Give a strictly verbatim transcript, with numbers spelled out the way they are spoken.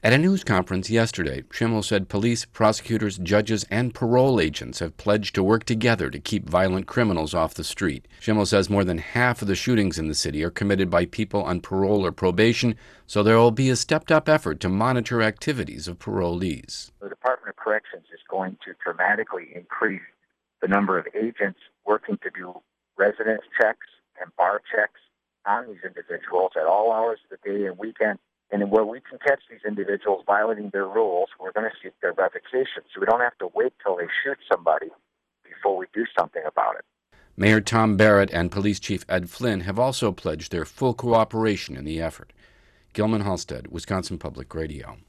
At a news conference yesterday, Schimmel said police, prosecutors, judges, and parole agents have pledged to work together to keep violent criminals off the street. Schimmel says more than half of the shootings in the city are committed by people on parole or probation, so there will be a stepped-up effort to monitor activities of parolees. The Department of Corrections is going to dramatically increase the number of agents working to do residence checks and bar checks on these individuals at all hours of the day and weekend. And where we can catch these individuals violating their rules, we're going to seek their revocation. So we don't have to wait till they shoot somebody before we do something about it. Mayor Tom Barrett and Police Chief Ed Flynn have also pledged their full cooperation in the effort. Gilman Halstead, Wisconsin Public Radio.